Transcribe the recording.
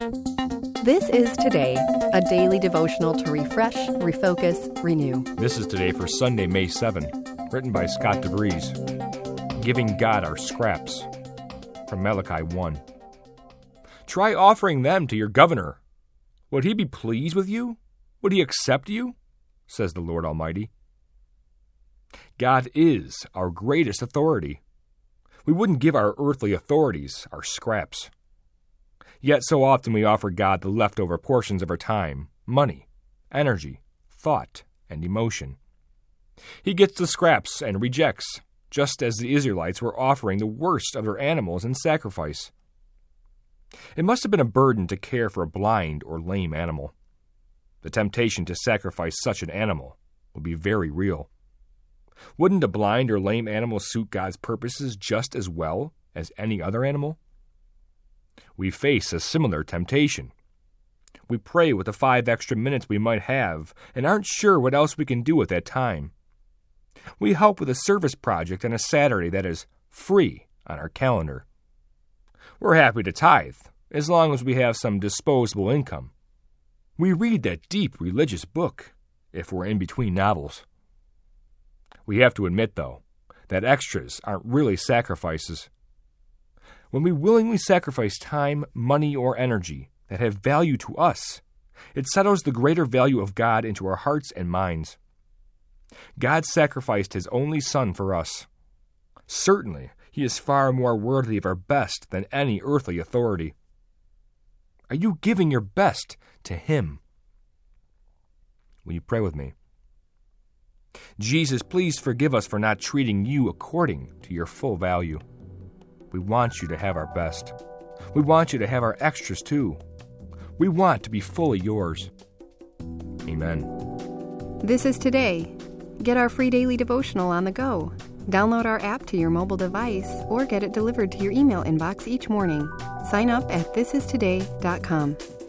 This is Today, a daily devotional to refresh, refocus, renew. This is Today for Sunday, May 7, written by Scott DeVries. Giving God our scraps, from Malachi 1. Try offering them to your governor. Would he be pleased with you? Would he accept you? Says the Lord Almighty. God is our greatest authority. We wouldn't give our earthly authorities our scraps. Yet so often we offer God the leftover portions of our time, money, energy, thought, and emotion. He gets the scraps and rejects, just as the Israelites were offering the worst of their animals in sacrifice. It must have been a burden to care for a blind or lame animal. The temptation to sacrifice such an animal would be very real. Wouldn't a blind or lame animal suit God's purposes just as well as any other animal? We face a similar temptation. We pray with the 5 extra minutes we might have and aren't sure what else we can do with that time. We help with a service project on a Saturday that is free on our calendar. We're happy to tithe, as long as we have some disposable income. We read that deep religious book, if we're in between novels. We have to admit, though, that extras aren't really sacrifices. When we willingly sacrifice time, money, or energy that have value to us, it settles the greater value of God into our hearts and minds. God sacrificed His only Son for us. Certainly, He is far more worthy of our best than any earthly authority. Are you giving your best to Him? Will you pray with me? Jesus, please forgive us for not treating you according to your full value. We want you to have our best. We want you to have our extras too. We want to be fully yours. Amen. This is Today. Get our free daily devotional on the go. Download our app to your mobile device or get it delivered to your email inbox each morning. Sign up at thisistoday.com.